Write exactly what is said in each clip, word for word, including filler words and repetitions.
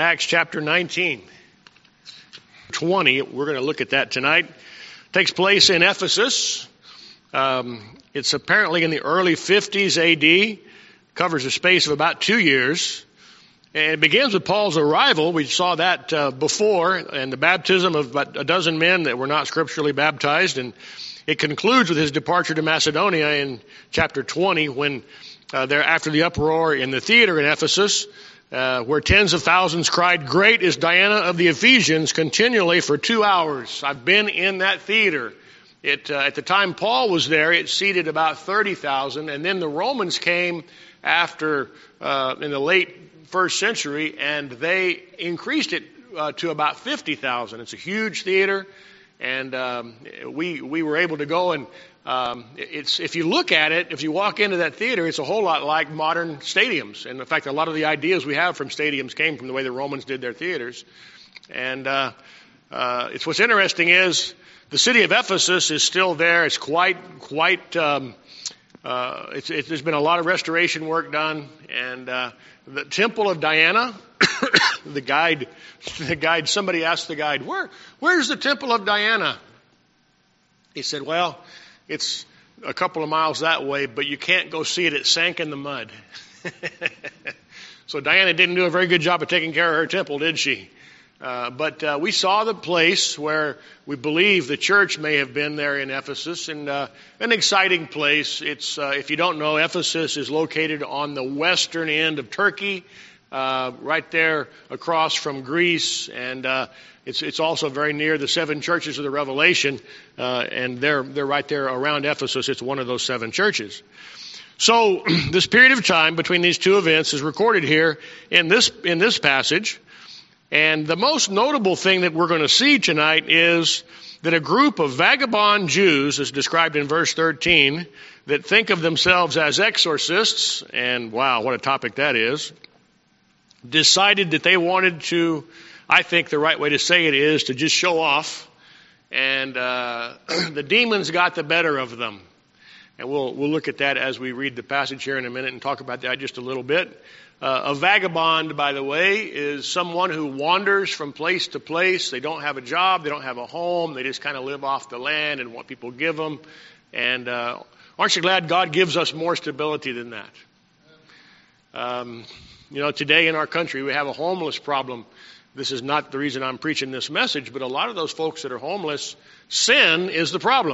Acts chapter nineteen. twenty, we're going to look at that tonight. It takes place in Ephesus. Um, it's apparently in the early fifties A D. Covers a space of about two years. And it begins with Paul's arrival. We saw that uh, before, and the baptism of about a dozen men that were not scripturally baptized. And it concludes with his departure to Macedonia in chapter twenty, when uh, there, after the uproar in the theater in Ephesus, Uh, where tens of thousands cried, "Great is Diana of the Ephesians," continually for two hours. I've been in that theater. It, uh, at the time Paul was there, it seated about thirty thousand, and then the Romans came after, uh, in the late first century, and they increased it uh, to about fifty thousand. It's a huge theater, and um, we we were able to go and Um, it's, if you look at it, if you walk into that theater, it's a whole lot like modern stadiums. And in fact, a lot of the ideas we have from stadiums came from the way the Romans did their theaters. And, uh, uh, it's what's interesting is the city of Ephesus is still there. It's quite, quite, um, uh, it's, it's, there's been a lot of restoration work done. And, uh, the Temple of Diana, the guide, the guide, somebody asked the guide, where, where's the Temple of Diana? He said, well, it's a couple of miles that way, but you can't go see it. It sank in the mud. So Diana didn't do a very good job of taking care of her temple, did she? Uh, but uh, we saw the place where we believe the church may have been there in Ephesus, and uh, an exciting place. It's uh, if you don't know, Ephesus is located on the western end of Turkey, uh, right there across from Greece, and uh, It's it's also very near the seven churches of the Revelation, uh, and they're they're right there around Ephesus. It's one of those seven churches. So this period of time between these two events is recorded here in this in this passage, and the most notable thing that we're going to see tonight is that a group of vagabond Jews, as described in verse thirteen, that think of themselves as exorcists, and wow, what a topic that is, decided that they wanted to, I think the right way to say it is to just show off, and uh, the demons got the better of them. And we'll we'll look at that as we read the passage here in a minute and talk about that just a little bit. Uh, a vagabond, by the way, is someone who wanders from place to place. They don't have a job, they don't have a home, they just kind of live off the land and what people give them. And uh, aren't you glad God gives us more stability than that? Um, you know, today in our country we have a homeless problem. This is not the reason I'm preaching this message, but a lot of those folks that are homeless, sin is the problem.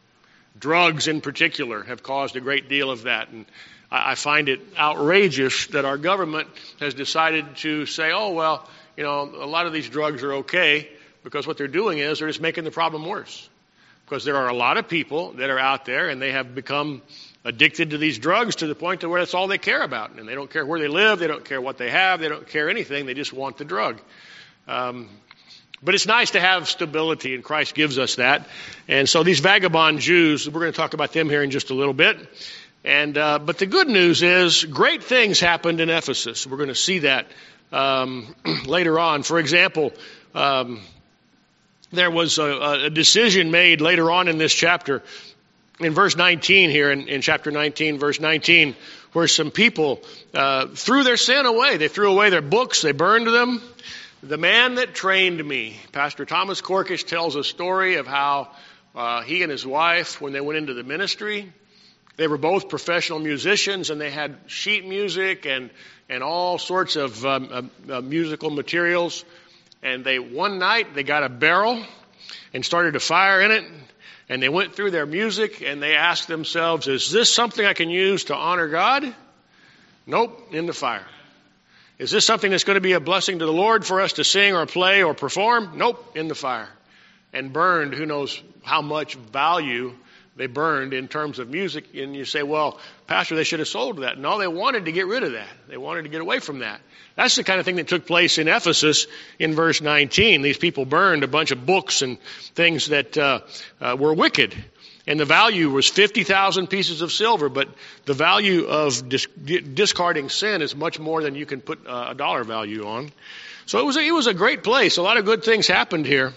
Drugs in particular have caused a great deal of that. And I, I find it outrageous that our government has decided to say, oh, well, you know, a lot of these drugs are okay, because what they're doing is they're just making the problem worse. Because there are a lot of people that are out there and they have become addicted to these drugs to the point to where that's all they care about. And they don't care where they live, they don't care what they have, they don't care anything, they just want the drug. Um, but it's nice to have stability, and Christ gives us that. And so these vagabond Jews, we're going to talk about them here in just a little bit. And uh, but the good news is great things happened in Ephesus. We're going to see that um, later on. For example, um, there was a, a decision made later on in this chapter, in verse nineteen here, in, in chapter nineteen, verse nineteen, where some people uh, threw their sin away. They threw away their books. They burned them. The man that trained me, Pastor Thomas Corkish, tells a story of how uh, he and his wife, when they went into the ministry, they were both professional musicians, and they had sheet music and, and all sorts of um, uh, uh, musical materials. And they one night, they got a barrel and started a fire in it. And they went through their music and they asked themselves, is this something I can use to honor God? Nope, in the fire. Is this something that's going to be a blessing to the Lord for us to sing or play or perform? Nope, in the fire. And burned, who knows how much value they burned in terms of music. And you say, well, Pastor, they should have sold that. No, they wanted to get rid of that. They wanted to get away from that. That's the kind of thing that took place in Ephesus in verse nineteen. These people burned a bunch of books and things that uh, uh, were wicked. And the value was fifty thousand pieces of silver, but the value of dis- discarding sin is much more than you can put uh, a dollar value on. So it was a, it was a great place. A lot of good things happened here.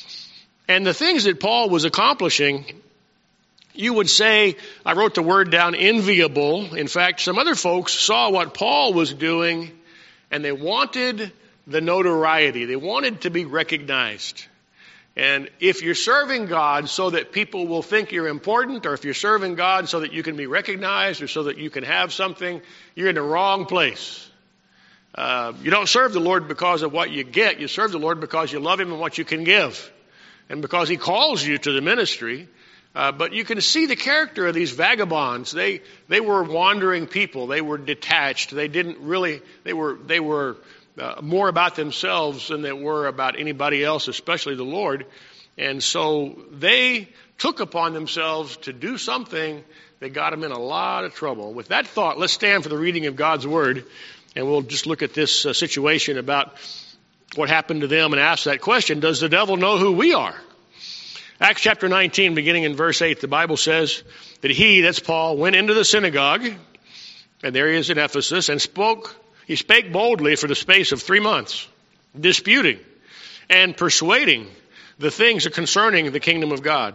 And the things that Paul was accomplishing, you would say, I wrote the word down, enviable. In fact, some other folks saw what Paul was doing, and they wanted the notoriety. They wanted to be recognized. And if you're serving God so that people will think you're important, or if you're serving God so that you can be recognized or so that you can have something, you're in the wrong place. Uh, you don't serve the Lord because of what you get. You serve the Lord because you love Him and what you can give, and because He calls you to the ministry. Uh, but you can see the character of these vagabonds. They they were wandering people. They were detached. They didn't really. They were they were. Uh, more about themselves than they were about anybody else, especially the Lord. And so they took upon themselves to do something that got them in a lot of trouble. With that thought, let's stand for the reading of God's Word, and we'll just look at this uh, situation about what happened to them and ask that question: does the devil know who we are? Acts chapter nineteen, beginning in verse eight, the Bible says that he, that's Paul, went into the synagogue, and there he is in Ephesus, and spoke He spake boldly for the space of three months, disputing and persuading the things concerning the kingdom of God.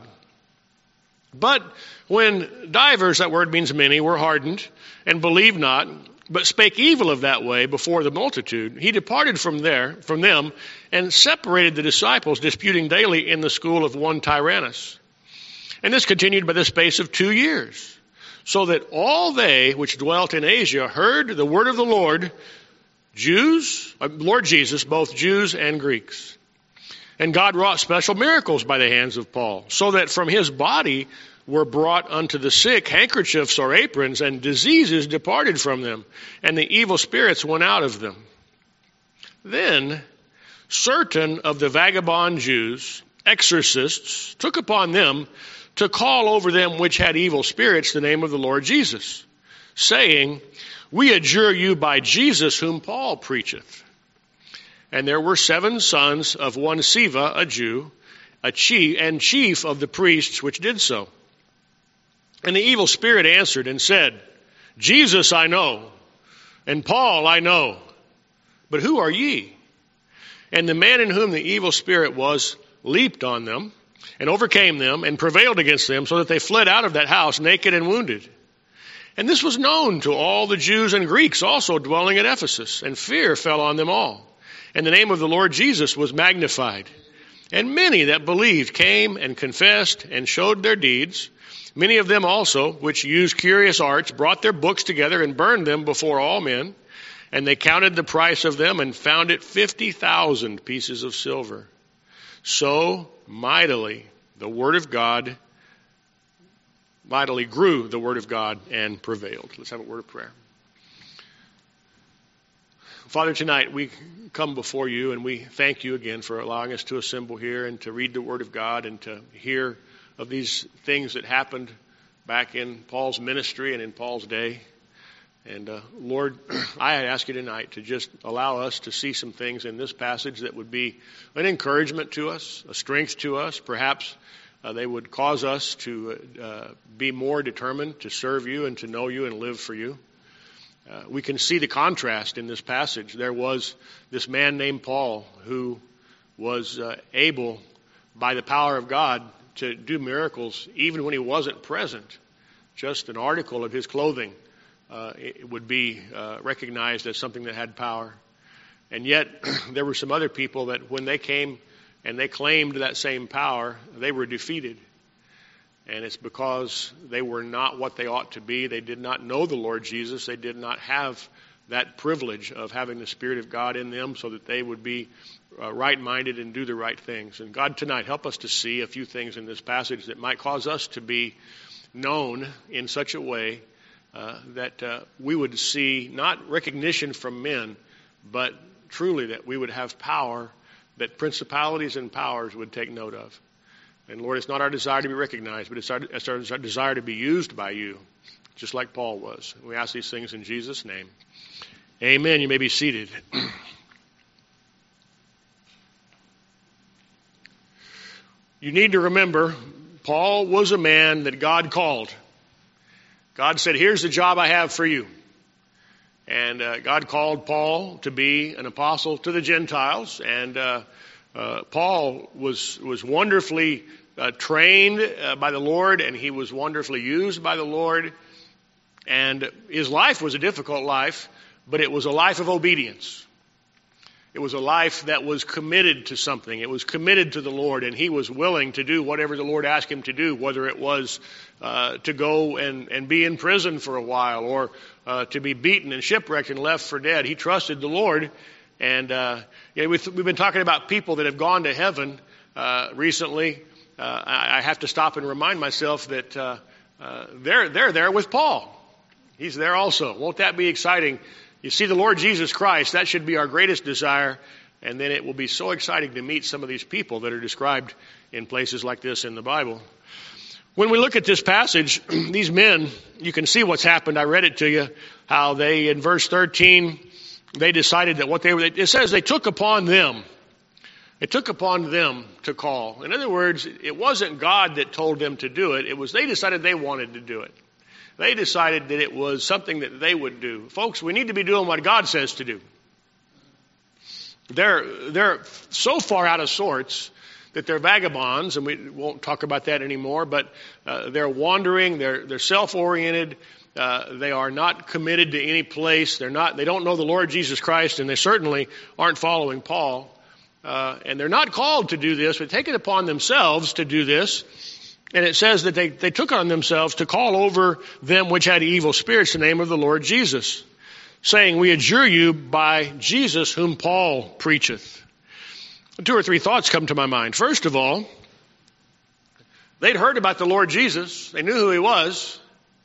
But when divers, that word means many, were hardened and believed not, but spake evil of that way before the multitude, he departed from there, from them, and separated the disciples, disputing daily in the school of one Tyrannus. And this continued by the space of two years. So that all they which dwelt in Asia heard the word of the Lord, Jews, Lord Jesus, both Jews and Greeks. And God wrought special miracles by the hands of Paul, so that from his body were brought unto the sick handkerchiefs or aprons, and diseases departed from them, and the evil spirits went out of them. Then certain of the vagabond Jews, exorcists, took upon them to call over them which had evil spirits the name of the Lord Jesus, saying, we adjure you by Jesus whom Paul preacheth. And there were seven sons of one Sceva, a Jew, a chief and chief of the priests which did so. And the evil spirit answered and said, Jesus I know, and Paul I know, but who are ye? And the man in whom the evil spirit was leaped on them, and overcame them, and prevailed against them, so that they fled out of that house naked and wounded. And this was known to all the Jews and Greeks also dwelling at Ephesus, and fear fell on them all. And the name of the Lord Jesus was magnified. And many that believed came and confessed and showed their deeds. Many of them also, which used curious arts, brought their books together and burned them before all men. And they counted the price of them and found it fifty thousand pieces of silver. So mightily the word of God, mightily grew the word of God and prevailed. Let's have a word of prayer. Father, tonight we come before you and we thank you again for allowing us to assemble here and to read the word of God and to hear of these things that happened back in Paul's ministry and in Paul's day. And uh, Lord, I ask you tonight to just allow us to see some things in this passage that would be an encouragement to us, a strength to us. Perhaps uh, they would cause us to uh, be more determined to serve you and to know you and live for you. Uh, we can see the contrast in this passage. There was this man named Paul who was uh, able, by the power of God, to do miracles even when he wasn't present. Just an article of his clothing Uh, it would be uh, recognized as something that had power. And yet there were some other people that when they came and they claimed that same power, they were defeated. And it's because they were not what they ought to be. They did not know the Lord Jesus. They did not have that privilege of having the Spirit of God in them so that they would be uh, right-minded and do the right things. And God, tonight, help us to see a few things in this passage that might cause us to be known in such a way Uh, that uh, we would see not recognition from men, but truly that we would have power that principalities and powers would take note of. And Lord, it's not our desire to be recognized, but it's our, it's our desire to be used by you, just like Paul was. We ask these things in Jesus' name. Amen. You may be seated. You need to remember, Paul was a man that God called. God said, here's the job I have for you. And uh, God called Paul to be an apostle to the Gentiles. And uh, uh, Paul was was wonderfully uh, trained uh, by the Lord, and he was wonderfully used by the Lord. And his life was a difficult life, but it was a life of obedience. It was a life that was committed to something. It was committed to the Lord, and he was willing to do whatever the Lord asked him to do, whether it was uh, to go and, and be in prison for a while or uh, to be beaten and shipwrecked and left for dead. He trusted the Lord. And uh, you know, we've, we've been talking about people that have gone to heaven uh, recently. Uh, I, I have to stop and remind myself that uh, uh, they're, they're there with Paul. He's there also. Won't that be exciting? You see the Lord Jesus Christ, that should be our greatest desire, and then it will be so exciting to meet some of these people that are described in places like this in the Bible. When we look at this passage, these men, you can see what's happened. I read it to you, how they, in verse thirteen, they decided that what they were, it says they took upon them. It took upon them to call. In other words, it wasn't God that told them to do it. It was they decided they wanted to do it. They decided that it was something that they would do. Folks, we need to be doing what God says to do. They're, they're so far out of sorts that they're vagabonds, and we won't talk about that anymore, but uh, they're wandering, they're, they're self-oriented, uh, they are not committed to any place, they're not, they don't know the Lord Jesus Christ, and they certainly aren't following Paul. Uh, and they're not called to do this, but take it upon themselves to do this. And it says that they, they took on themselves to call over them which had evil spirits the name of the Lord Jesus, saying, we adjure you by Jesus whom Paul preacheth. Two or three thoughts come to my mind. First of all, they'd heard about the Lord Jesus. They knew who he was.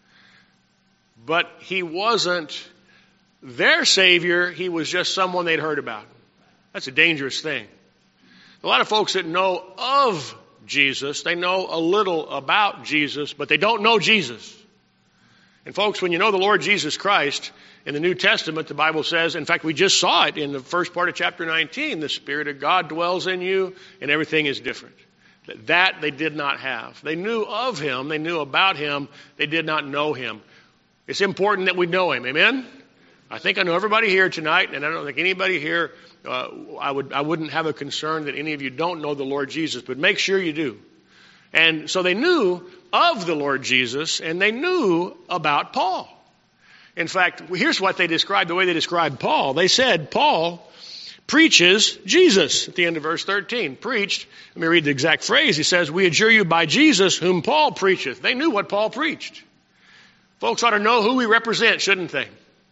But he wasn't their Savior. He was just someone they'd heard about. That's a dangerous thing. A lot of folks that know of Jesus, they know a little about Jesus, but they don't know Jesus. And folks, when you know the Lord Jesus Christ, in the New Testament, the Bible says, in fact, we just saw it in the first part of chapter nineteen, the Spirit of God dwells in you, and everything is different. That they did not have. They knew of him, they knew about him, they did not know him. It's important that we know him, amen? I think I know everybody here tonight, and I don't think anybody here, uh, I would, I wouldn't have a concern that any of you don't know the Lord Jesus, but make sure you do. And so they knew of the Lord Jesus, and they knew about Paul. In fact, here's what they described, the way they described Paul. They said, Paul preaches Jesus, at the end of verse thirteen. Preached, let me read the exact phrase. He says, we adjure you by Jesus whom Paul preacheth. They knew what Paul preached. Folks ought to know who we represent, shouldn't they?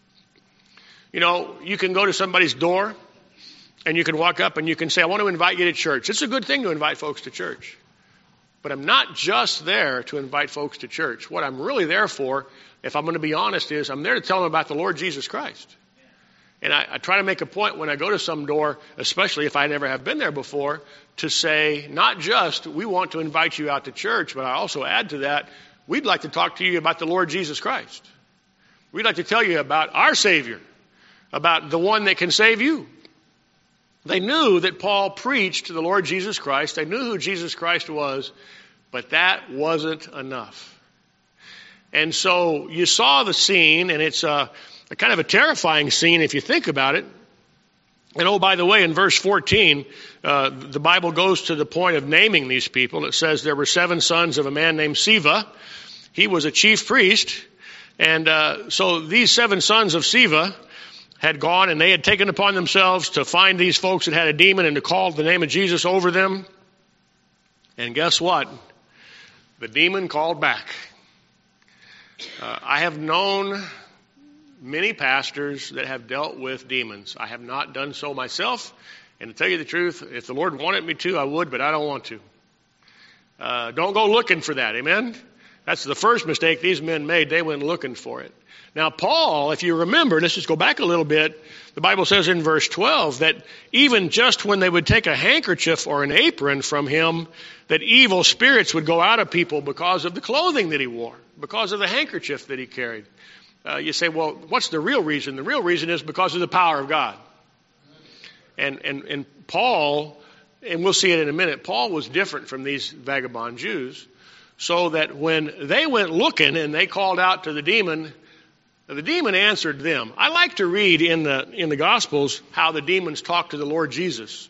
You know, you can go to somebody's door and you can walk up and you can say, I want to invite you to church. It's a good thing to invite folks to church. But I'm not just there to invite folks to church. What I'm really there for, if I'm going to be honest, is I'm there to tell them about the Lord Jesus Christ. And I, I try to make a point when I go to some door, especially if I never have been there before, to say, not just, we want to invite you out to church, but I also add to that, we'd like to talk to you about the Lord Jesus Christ. We'd like to tell you about our Savior, about the one that can save you. They knew that Paul preached to the Lord Jesus Christ. They knew who Jesus Christ was, but that wasn't enough. And so you saw the scene, and it's a, a kind of a terrifying scene if you think about it. And oh, by the way, in verse fourteen, uh, the Bible goes to the point of naming these people. It says there were seven sons of a man named Sceva. He was a chief priest. And uh, so these seven sons of Sceva had gone and they had taken upon themselves to find these folks that had a demon and to call the name of Jesus over them. And guess what? The demon called back. Uh, I have known many pastors that have dealt with demons. I have not done so myself. And to tell you the truth, if the Lord wanted me to, I would, but I don't want to. Uh, don't go looking for that, amen? That's the first mistake these men made. They went looking for it. Now, Paul, if you remember, let's just go back a little bit. The Bible says in verse twelve that even just when they would take a handkerchief or an apron from him, that evil spirits would go out of people because of the clothing that he wore, because of the handkerchief that he carried. Uh, you say, well, what's the real reason? The real reason is because of the power of God. And, and, and Paul, and we'll see it in a minute, Paul was different from these vagabond Jews, so that when they went looking and they called out to the demon, the demon answered them. I like to read in the in the Gospels how the demons talk to the Lord Jesus.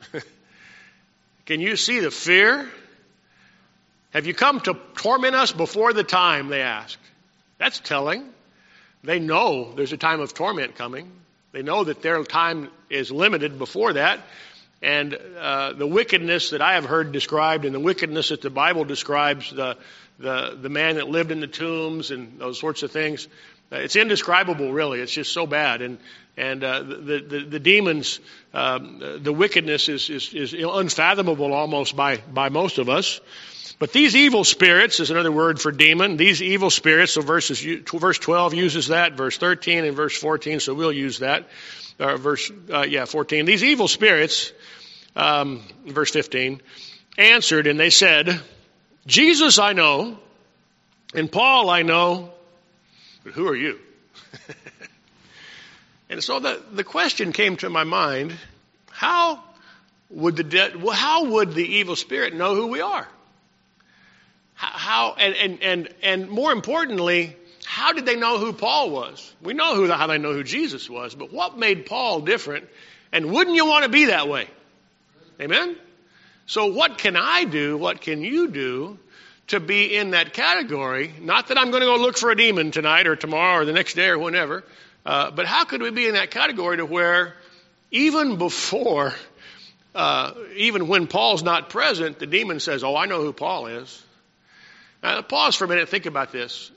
Can you see the fear? Have you come to torment us before the time, they asked. That's telling. They know there's a time of torment coming. They know that their time is limited before that. And uh, the wickedness that I have heard described and the wickedness that the Bible describes, the the the man that lived in the tombs and those sorts of things, uh, it's indescribable, really. It's just so bad. And and uh, the, the the demons, um, the wickedness is, is is unfathomable almost by by most of us. But these evil spirits is another word for demon. These evil spirits, so verses verse twelve uses that, verse thirteen and verse fourteen. So we'll use that. Uh, verse uh, yeah fourteen. These evil spirits. Um, verse fifteen, answered and they said, Jesus I know, and Paul I know, but who are you? And so the, the question came to my mind, how would the de- how would the evil spirit know who we are? How, how and, and, and, and more importantly, how did they know who Paul was? We know who, how they know who Jesus was, but what made Paul different? And wouldn't you want to be that way? Amen? So what can I do, what can you do to be in that category? Not that I'm going to go look for a demon tonight or tomorrow or the next day or whenever, uh, but how could we be in that category to where even before, uh, even when Paul's not present, the demon says, oh, I know who Paul is. Now, pause for a minute and think about this.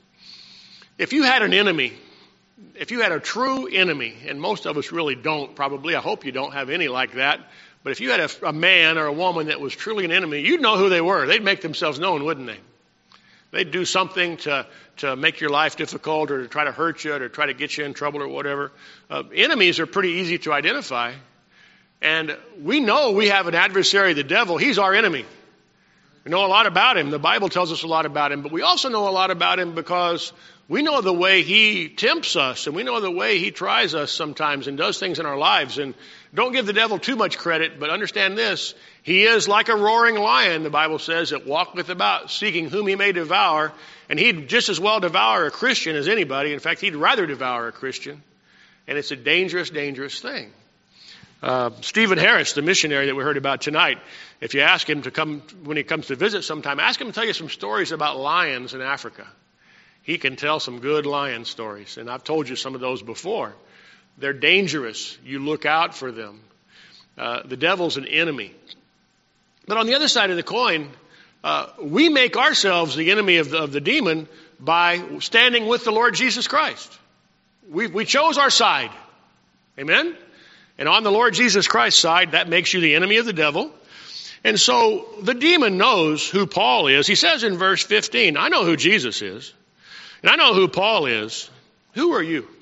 If you had an enemy, if you had a true enemy, and most of us really don't probably, I hope you don't have any like that, but if you had a, a man or a woman that was truly an enemy, you'd know who they were. They'd make themselves known, wouldn't they? They'd do something to, to make your life difficult or to try to hurt you or to try to get you in trouble or whatever. Uh, enemies are pretty easy to identify. And we know we have an adversary, the devil. He's our enemy. We know a lot about him. The Bible tells us a lot about him. But we also know a lot about him because we know the way he tempts us, and we know the way he tries us sometimes and does things in our lives. And don't give the devil too much credit, but understand this. He is like a roaring lion, the Bible says, that walketh about, seeking whom he may devour. And he'd just as well devour a Christian as anybody. In fact, he'd rather devour a Christian. And it's a dangerous, dangerous thing. Uh, Stephen Harris, the missionary that we heard about tonight, if you ask him to come, when he comes to visit sometime, ask him to tell you some stories about lions in Africa. He can tell some good lion stories, and I've told you some of those before. They're dangerous. You look out for them. Uh, the devil's an enemy. But on the other side of the coin, uh, we make ourselves the enemy of the, of the demon by standing with the Lord Jesus Christ. We, we chose our side. Amen? And on the Lord Jesus Christ's side, that makes you the enemy of the devil. And so the demon knows who Paul is. He says in verse fifteen, I know who Jesus is. And I know who Paul is. Who are you?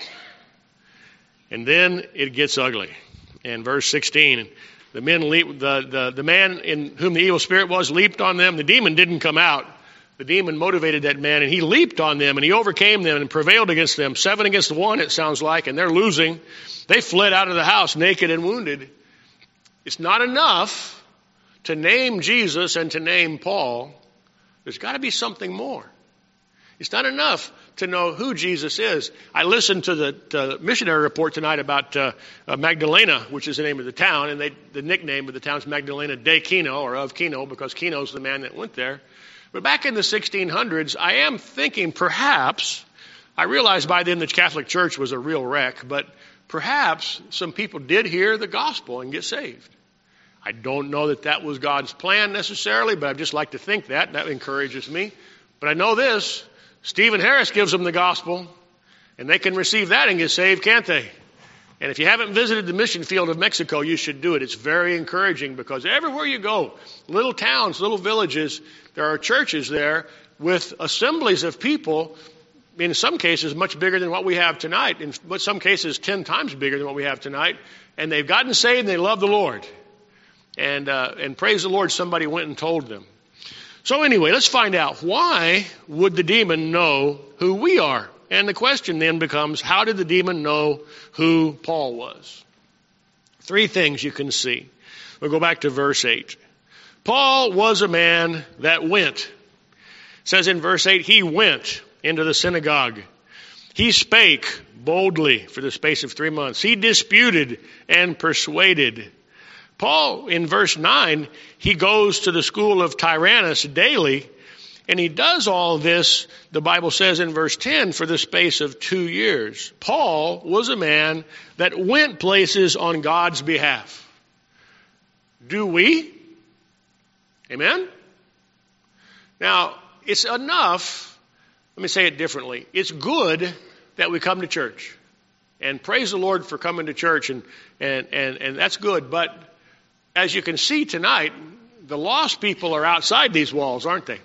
And then it gets ugly. And verse sixteen, the men leap, the, the, the man in whom the evil spirit was leaped on them. The demon didn't come out. The demon motivated that man, and he leaped on them, and he overcame them and prevailed against them. Seven against one, it sounds like, and they're losing. They fled out of the house naked and wounded. It's not enough to name Jesus and to name Paul. There's got to be something more. It's not enough to know who Jesus is. I listened to the, the missionary report tonight about uh, uh, Magdalena, which is the name of the town, and they, the nickname of the town is Magdalena de Kino, or of Kino, because Kino's the man that went there. But back in the sixteen hundreds, I am thinking perhaps, I realized by then the Catholic Church was a real wreck, but perhaps some people did hear the gospel and get saved. I don't know that that was God's plan necessarily, but I'd just like to think that. That encourages me. But I know this. Stephen Harris gives them the gospel, and they can receive that and get saved, can't they? And if you haven't visited the mission field of Mexico, you should do it. It's very encouraging because everywhere you go, little towns, little villages, there are churches there with assemblies of people, in some cases much bigger than what we have tonight, in some cases ten times bigger than what we have tonight, and they've gotten saved and they love the Lord. And, uh, and praise the Lord, somebody went and told them. So anyway, let's find out, why would the demon know who we are? And the question then becomes, how did the demon know who Paul was? Three things you can see. We'll go back to verse eight. Paul was a man that went. It says in verse eight, he went into the synagogue. He spake boldly for the space of three months. He disputed and persuaded. Paul, in verse nine, he goes to the school of Tyrannus daily, And he does all this, the Bible says in verse ten, for the space of two years. Paul was a man that went places on God's behalf. Do we? Amen? Now, it's enough, let me say it differently. It's good that we come to church. And praise the Lord for coming to church, and, and, and, and that's good. But as you can see tonight, the lost people are outside these walls, aren't they?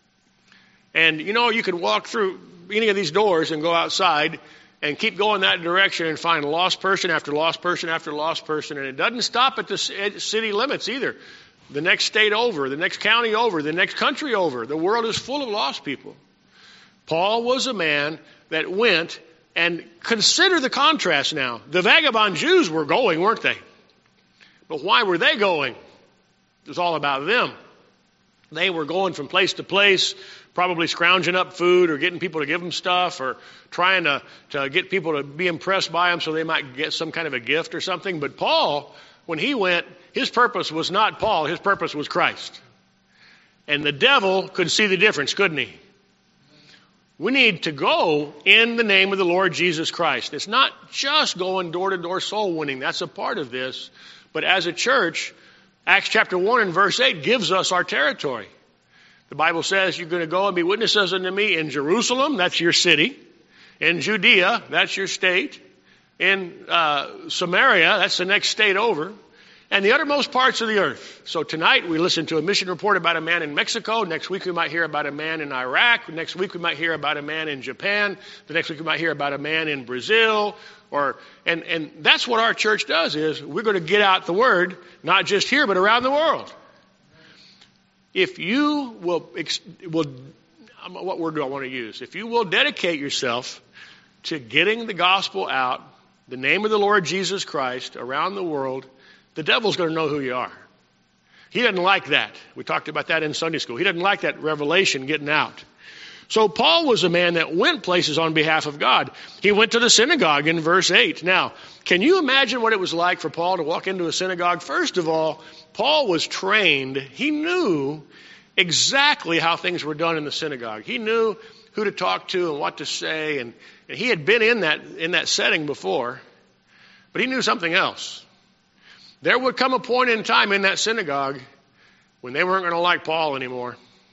And, you know, you could walk through any of these doors and go outside and keep going that direction and find lost person after lost person after lost person. And it doesn't stop at the city limits either. The next state over, the next county over, the next country over. The world is full of lost people. Paul was a man that went, and consider the contrast now. The vagabond Jews were going, weren't they? But why were they going? It was all about them. They were going from place to place, probably scrounging up food or getting people to give them stuff or trying to, to get people to be impressed by them so they might get some kind of a gift or something. But Paul, when he went, his purpose was not Paul. His purpose was Christ. And the devil could see the difference, couldn't he? We need to go in the name of the Lord Jesus Christ. It's not just going door-to-door soul winning. That's a part of this. But as a church, Acts chapter one and verse eight gives us our territory. The Bible says you're going to go and be witnesses unto me in Jerusalem, that's your city. In Judea, that's your state. In uh, Samaria, that's the next state over. And the uttermost parts of the earth. So tonight we listen to a mission report about a man in Mexico. Next week we might hear about a man in Iraq. Next week we might hear about a man in Japan. The next week we might hear about a man in Brazil. Or and, and that's what our church does, is we're going to get out the word, not just here, but around the world. If you will, will what word do I want to use? If you will dedicate yourself to getting the gospel out, the name of the Lord Jesus Christ around the world, the devil's going to know who you are. He doesn't like that. We talked about that in Sunday school. He doesn't like that revelation getting out. So Paul was a man that went places on behalf of God. He went to the synagogue in verse eight. Now, can you imagine what it was like for Paul to walk into a synagogue? First of all, Paul was trained. He knew exactly how things were done in the synagogue. He knew who to talk to and what to say. And, and he had been in that, in that setting before. But he knew something else. There would come a point in time in that synagogue when they weren't going to like Paul anymore.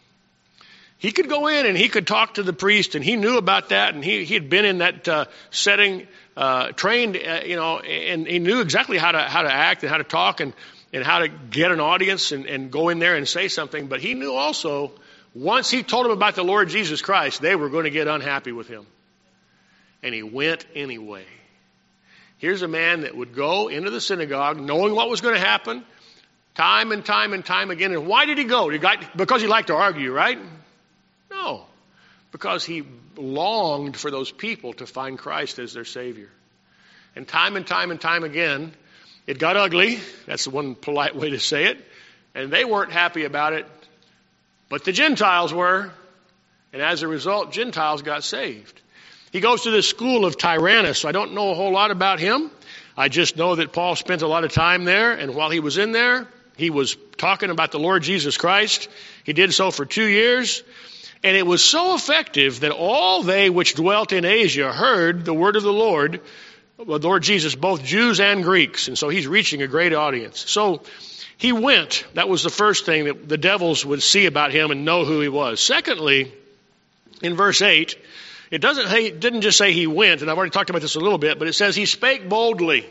He could go in and he could talk to the priest, and he knew about that, and he he had been in that uh, setting, uh, trained, uh, you know, and he knew exactly how to how to act and how to talk and, and how to get an audience and, and go in there and say something. But he knew also, once he told them about the Lord Jesus Christ, they were going to get unhappy with him. And he went anyway. Here's a man that would go into the synagogue knowing what was going to happen time and time and time again. And why did he go? He got, because he liked to argue, right? No. Because he longed for those people to find Christ as their Savior. And time and time and time again, it got ugly. That's the one polite way to say it. And they weren't happy about it. But the Gentiles were. And as a result, Gentiles got saved. He goes to the school of Tyrannus. I don't know a whole lot about him. I just know that Paul spent a lot of time there. And while he was in there, he was talking about the Lord Jesus Christ. He did so for two years. And it was so effective that all they which dwelt in Asia heard the word of the Lord, the Lord Jesus, both Jews and Greeks. And so he's reaching a great audience. So he went. That was the first thing that the devils would see about him and know who he was. Secondly, in verse eight, it doesn't. It didn't just say he went, and I've already talked about this a little bit, but it says he spake boldly.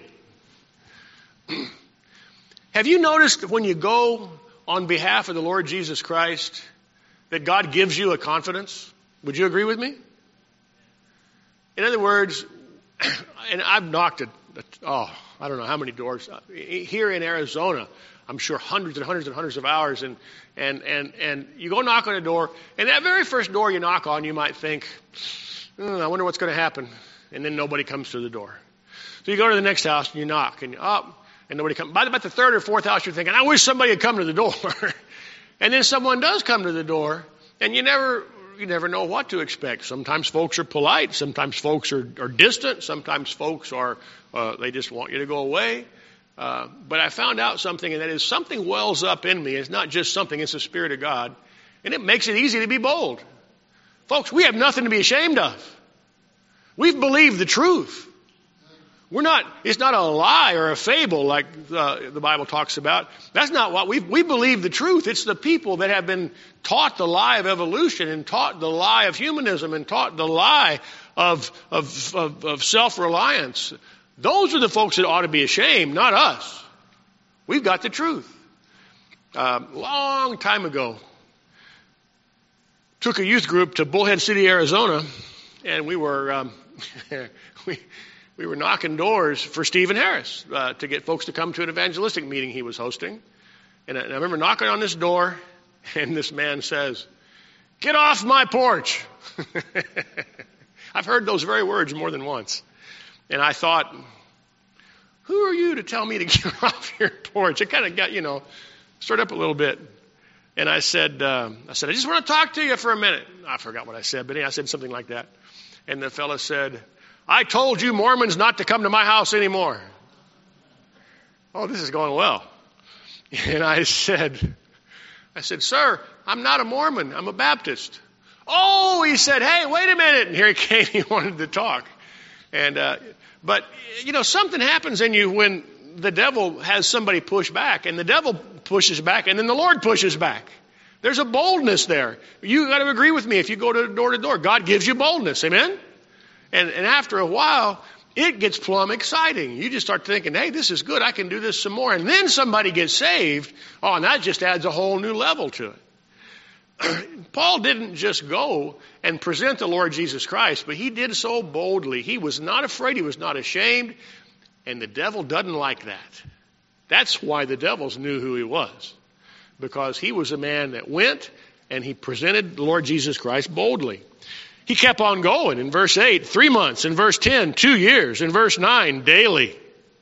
Have you noticed when you go on behalf of the Lord Jesus Christ that God gives you a confidence? Would you agree with me? In other words, and I've knocked at, oh, I don't know how many doors. Here in Arizona, I'm sure hundreds and hundreds and hundreds of hours, and and and and you go knock on a door, and that very first door you knock on, you might think, oh, I wonder what's going to happen, and then nobody comes to the door. So you go to the next house and you knock, and you up, and nobody comes. By about the third or fourth house, you're thinking, I wish somebody had come to the door. And then someone does come to the door, and you never you never know what to expect. Sometimes folks are polite, sometimes folks are, are distant, sometimes folks are uh, they just want you to go away. Uh, but I found out something, and that is something wells up in me. It's not just something, it's the Spirit of God. And it makes it easy to be bold. Folks, we have nothing to be ashamed of. We've believed the truth. We're not, it's not a lie or a fable like uh, the Bible talks about. That's not what we we believe the truth. It's the people that have been taught the lie of evolution and taught the lie of humanism and taught the lie of, of, of, of self-reliance. Those are the folks that ought to be ashamed, not us. We've got the truth. Uh, long time ago, took a youth group to Bullhead City, Arizona, and we were um, we we were knocking doors for Stephen Harris uh, to get folks to come to an evangelistic meeting he was hosting. And I, and I remember knocking on this door, and this man says, "Get off my porch." I've heard those very words more than once. And I thought, who are you to tell me to get off your porch? It kind of got, you know, stirred up a little bit. And I said, uh, I said, I just want to talk to you for a minute. I forgot what I said, but I said something like that. And the fellow said, "I told you Mormons not to come to my house anymore." Oh, this is going well. And I said, I said, "Sir, I'm not a Mormon. I'm a Baptist." "Oh," he said, "hey, wait a minute." And here he came. He wanted to talk. And, uh, but, you know, something happens in you when the devil has somebody push back, and the devil pushes back, and then the Lord pushes back. There's a boldness there. You got to agree with me. If you go to door to door, God gives you boldness. Amen? And, and after a while, it gets plumb exciting. You just start thinking, hey, this is good. I can do this some more. And then somebody gets saved. Oh, and that just adds a whole new level to it. Paul didn't just go and present the Lord Jesus Christ, but he did so boldly. He was not afraid. He was not ashamed. And the devil doesn't like that. That's why the devils knew who he was. Because he was a man that went and he presented the Lord Jesus Christ boldly. He kept on going. In verse eight, three months. In verse ten, two years. In verse nine, daily.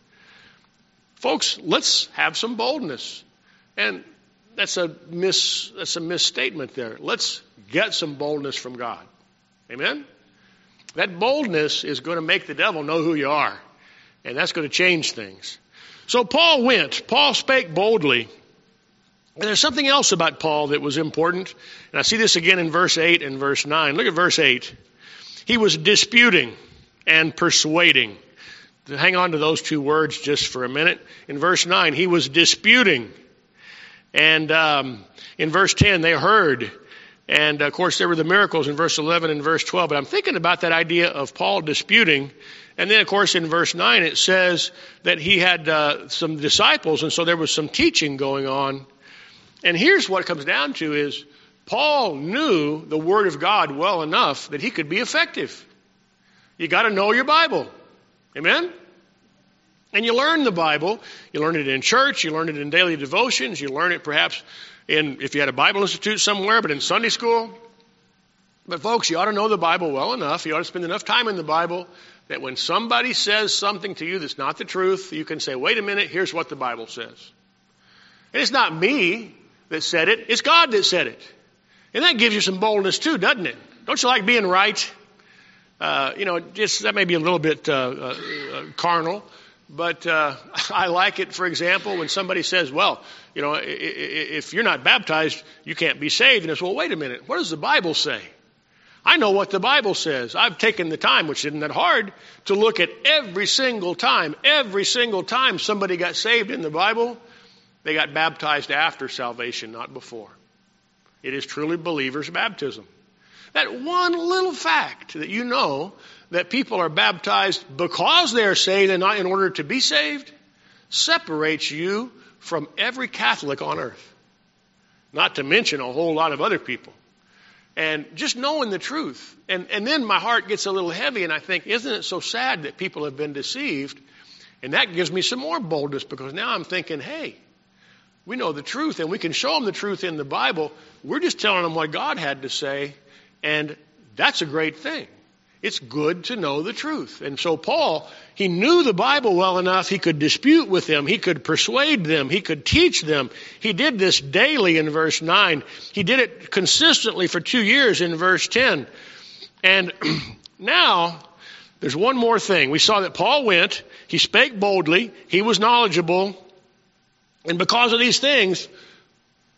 Folks, let's have some boldness. And that's a mis, that's a misstatement there. Let's get some boldness from God. Amen? That boldness is going to make the devil know who you are. And that's going to change things. So Paul went. Paul spake boldly. And there's something else about Paul that was important. And I see this again in verse eight and verse nine. Look at verse eight. He was disputing and persuading. Hang on to those two words just for a minute. In verse nine, he was disputing. And um, in verse ten, they heard. And, of course, there were the miracles in verse eleven and verse twelve. But I'm thinking about that idea of Paul disputing. And then, of course, in verse nine, it says that he had uh, some disciples, and so there was some teaching going on. And here's what it comes down to is Paul knew the Word of God well enough that he could be effective. You got to know your Bible. Amen? And you learn the Bible. You learn it in church. You learn it in daily devotions. You learn it perhaps in, if you had a Bible institute somewhere, but in Sunday school. But folks, you ought to know the Bible well enough. You ought to spend enough time in the Bible that when somebody says something to you that's not the truth, you can say, wait a minute, here's what the Bible says. And it's not me that said it. It's God that said it. And that gives you some boldness too, doesn't it? Don't you like being right? Uh, you know, just that may be a little bit uh, uh, uh, carnal. But uh, I like it, for example, when somebody says, well, you know, if you're not baptized, you can't be saved. And it's, well, wait a minute. What does the Bible say? I know what the Bible says. I've taken the time, which isn't that hard, to look at every single time, every single time somebody got saved in the Bible, they got baptized after salvation, not before. It is truly believer's baptism. That one little fact that you know that people are baptized because they are saved and not in order to be saved separates you from every Catholic on earth. Not to mention a whole lot of other people. And just knowing the truth. And, and then my heart gets a little heavy and I think, isn't it so sad that people have been deceived? And that gives me some more boldness because now I'm thinking, hey, we know the truth and we can show them the truth in the Bible. We're just telling them what God had to say. And that's a great thing. It's good to know the truth. And so Paul, he knew the Bible well enough. He could dispute with them. He could persuade them. He could teach them. He did this daily in verse nine. He did it consistently for two years in verse ten. And now there's one more thing. We saw that Paul went. He spake boldly. He was knowledgeable. And because of these things,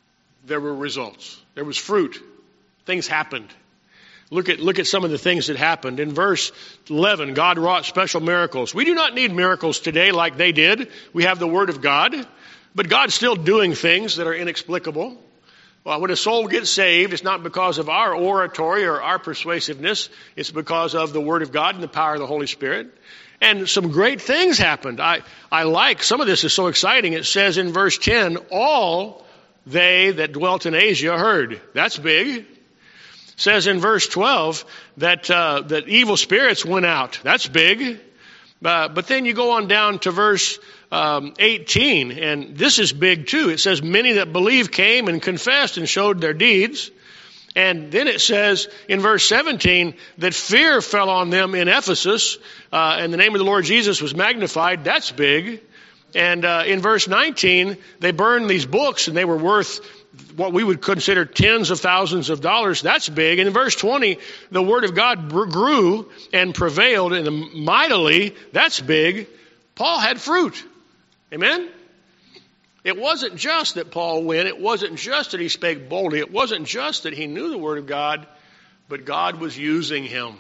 there were results. There was fruit. Things happened. Look at, look at some of the things that happened. In verse eleven, God wrought special miracles. We do not need miracles today like they did. We have the Word of God. But God's still doing things that are inexplicable. Well, when a soul gets saved, it's not because of our oratory or our persuasiveness. It's because of the Word of God and the power of the Holy Spirit. And some great things happened. I, I like, some of this is so exciting. It says in verse ten, all they that dwelt in Asia heard. That's big. It says in verse twelve that, uh, that evil spirits went out. That's big. Uh, but then you go on down to verse um, eighteen, and this is big too. It says, many that believed came and confessed and showed their deeds. And then it says in verse seventeen that fear fell on them in Ephesus, uh, and the name of the Lord Jesus was magnified. That's big. And uh, in verse nineteen, they burned these books, and they were worth what we would consider tens of thousands of dollars. That's big. And in verse twenty, the Word of God grew and prevailed and mightily. That's big. Paul had fruit. Amen? It wasn't just that Paul went. It wasn't just that he spake boldly. It wasn't just that he knew the Word of God, but God was using him.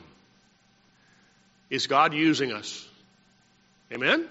Is God using us? Amen?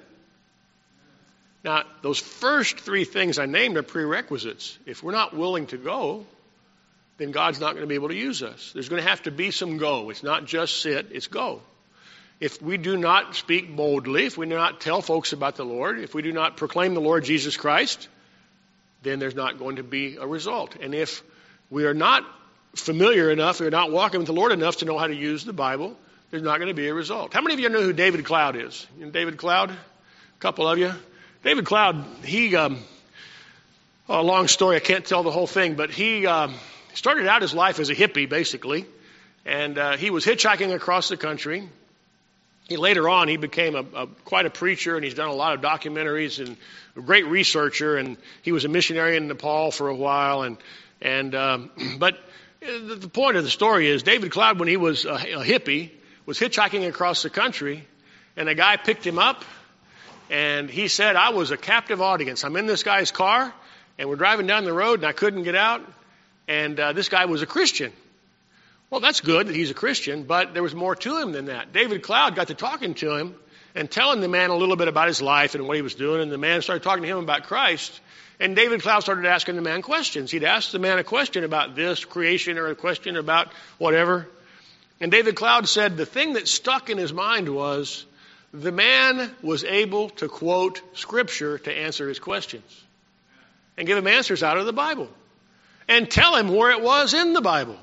Now, those first three things I named are prerequisites. If we're not willing to go, then God's not going to be able to use us. There's going to have to be some go. It's not just sit, it's go. If we do not speak boldly, if we do not tell folks about the Lord, if we do not proclaim the Lord Jesus Christ, then there's not going to be a result. And if we are not familiar enough, we're not walking with the Lord enough to know how to use the Bible, there's not going to be a result. How many of you know who David Cloud is? You know David Cloud? A couple of you. David Cloud, he, um, oh, a long story, I can't tell the whole thing, but he um, started out his life as a hippie, basically, and uh, he was hitchhiking across the country. He later on, he became a, a quite a preacher, and he's done a lot of documentaries and a great researcher, and he was a missionary in Nepal for a while, and and um, but the, the point of the story is David Cloud, when he was a, a hippie, was hitchhiking across the country, and a guy picked him up. And he said, I was a captive audience. I'm in this guy's car, and we're driving down the road, and I couldn't get out. And uh, this guy was a Christian. Well, that's good that he's a Christian, but there was more to him than that. David Cloud got to talking to him and telling the man a little bit about his life and what he was doing. And the man started talking to him about Christ. And David Cloud started asking the man questions. He'd ask the man a question about this creation or a question about whatever. And David Cloud said the thing that stuck in his mind was, the man was able to quote Scripture to answer his questions and give him answers out of the Bible and tell him where it was in the Bible.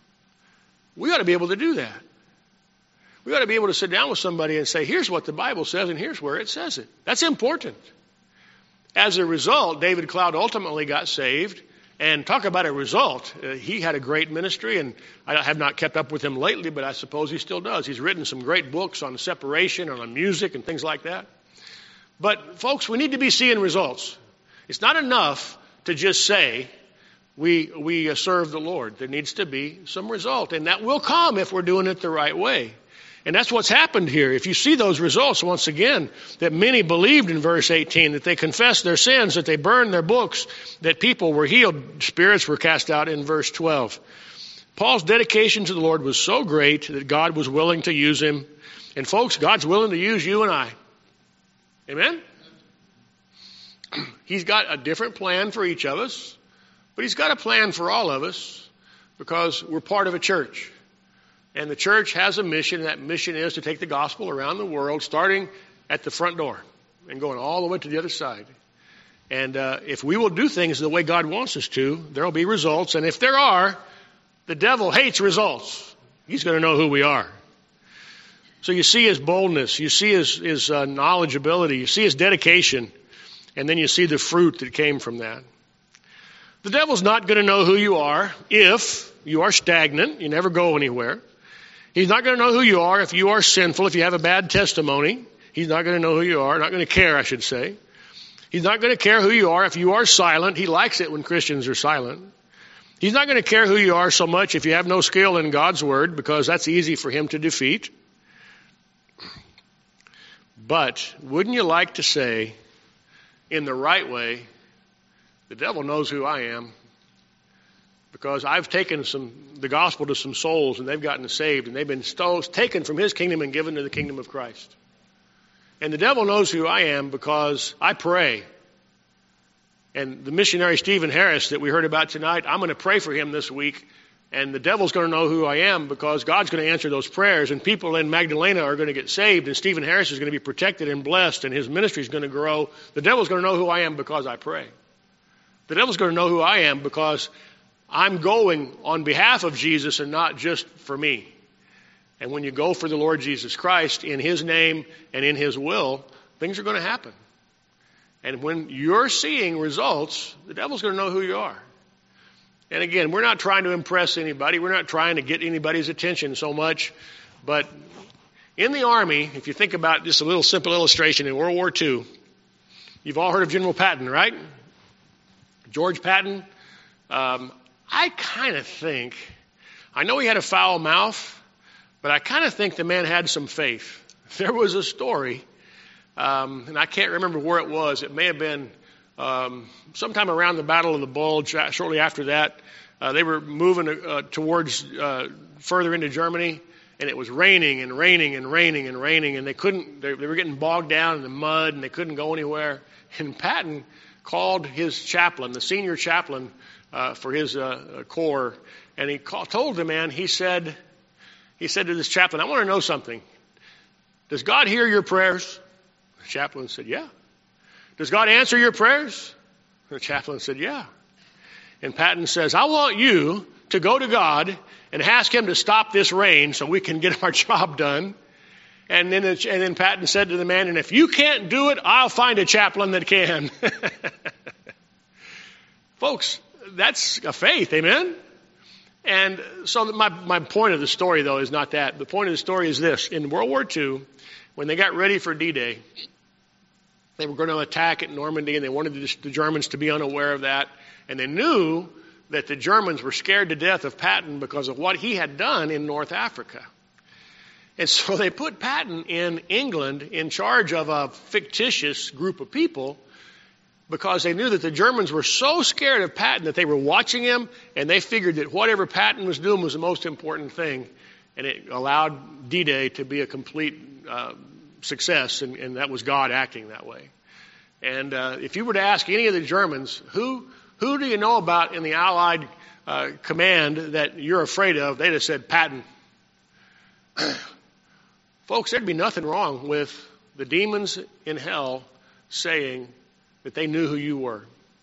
We ought to be able to do that. We ought to be able to sit down with somebody and say, here's what the Bible says and here's where it says it. That's important. As a result, David Cloud ultimately got saved. And talk about a result. Uh, he had a great ministry, and I have not kept up with him lately, but I suppose he still does. He's written some great books on separation and on music and things like that. But, folks, we need to be seeing results. It's not enough to just say we we uh, serve the Lord. There needs to be some result, and that will come if we're doing it the right way. And that's what's happened here. If you see those results, once again, that many believed in verse eighteen, that they confessed their sins, that they burned their books, that people were healed, spirits were cast out in verse twelve. Paul's dedication to the Lord was so great that God was willing to use him. And folks, God's willing to use you and I. Amen? He's got a different plan for each of us, but he's got a plan for all of us because we're part of a church. And the church has a mission, and that mission is to take the gospel around the world, starting at the front door and going all the way to the other side. And uh, if we will do things the way God wants us to, there will be results. And if there are, the devil hates results. He's going to know who we are. So you see his boldness, you see his, his uh, knowledgeability, you see his dedication, and then you see the fruit that came from that. The devil's not going to know who you are if you are stagnant, you never go anywhere. He's not going to know who you are if you are sinful, if you have a bad testimony. He's not going to know who you are, not going to care, I should say. He's not going to care who you are if you are silent. He likes it when Christians are silent. He's not going to care who you are so much if you have no skill in God's word, because that's easy for him to defeat. But wouldn't you like to say, in the right way, the devil knows who I am, because I've taken some the gospel to some souls, and they've gotten saved, and they've been sto- taken from his kingdom and given to the kingdom of Christ. And the devil knows who I am because I pray. And the missionary Stephen Harris that we heard about tonight, I'm going to pray for him this week. And the devil's going to know who I am because God's going to answer those prayers. And people in Magdalena are going to get saved. And Stephen Harris is going to be protected and blessed. And his ministry is going to grow. The devil's going to know who I am because I pray. The devil's going to know who I am because I'm going on behalf of Jesus and not just for me. And when you go for the Lord Jesus Christ in his name and in his will, things are going to happen. And when you're seeing results, the devil's going to know who you are. And again, we're not trying to impress anybody. We're not trying to get anybody's attention so much. But in the Army, if you think about just a little simple illustration in World War Two, you've all heard of General Patton, right? George Patton. Um, I kind of think, I know he had a foul mouth, but I kind of think the man had some faith. There was a story, um, and I can't remember where it was. It may have been um, sometime around the Battle of the Bulge. Shortly after that, uh, they were moving uh, towards uh, further into Germany, and it was raining and raining and raining and raining, and they couldn't. They, they were getting bogged down in the mud, and they couldn't go anywhere. And Patton called his chaplain, the senior chaplain uh, for his uh, corps, and he called, told the man. He said, he said to this chaplain, "I want to know something. Does God hear your prayers?" The chaplain said, "Yeah." "Does God answer your prayers?" The chaplain said, "Yeah." And Patton says, "I want you to go to God and ask him to stop this rain so we can get our job done." And then, and then Patton said to the man, "And if you can't do it, I'll find a chaplain that can." Folks, that's a faith, amen? And so my, my point of the story, though, is not that. The point of the story is this. In World War Two, when they got ready for D-Day, they were going to attack at Normandy, and they wanted the, the Germans to be unaware of that. And they knew that the Germans were scared to death of Patton because of what he had done in North Africa. And so they put Patton in England in charge of a fictitious group of people because they knew that the Germans were so scared of Patton that they were watching him, and they figured that whatever Patton was doing was the most important thing. And it allowed D-Day to be a complete uh, success, and, and that was God acting that way. And uh, if you were to ask any of the Germans, who who do you know about in the Allied uh, command that you're afraid of, they'd have said Patton. Folks, there'd be nothing wrong with the demons in hell saying that they knew who you were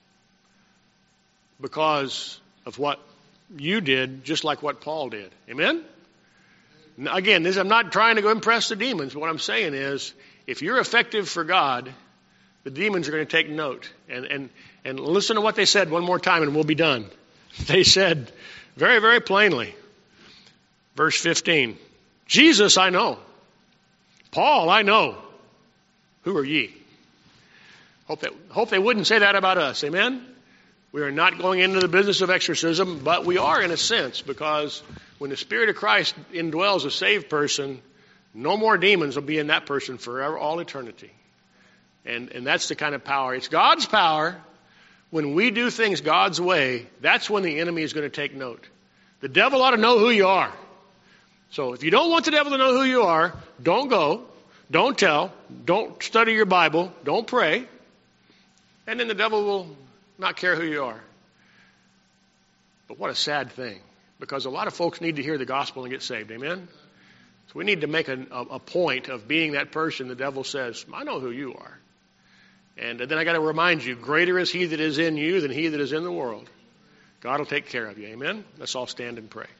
because of what you did, just like what Paul did. Amen? Now, again, this, I'm not trying to go impress the demons. What I'm saying is, if you're effective for God, the demons are going to take note. And, and, and listen to what they said one more time and we'll be done. They said very, very plainly, verse fifteen, "Jesus I know. Paul I know. Who are ye?" Hope that, hope they wouldn't say that about us. Amen? We are not going into the business of exorcism, but we are in a sense, because when the Spirit of Christ indwells a saved person, no more demons will be in that person forever, all eternity. And, and that's the kind of power. It's God's power. When we do things God's way, that's when the enemy is going to take note. The devil ought to know who you are. So if you don't want the devil to know who you are, don't go, don't tell, don't study your Bible, don't pray, and then the devil will not care who you are. But what a sad thing, because a lot of folks need to hear the gospel and get saved, amen? So we need to make a, a, a point of being that person the devil says, "I know who you are." And then I got to remind you, greater is he that is in you than he that is in the world. God will take care of you, amen? Let's all stand and pray.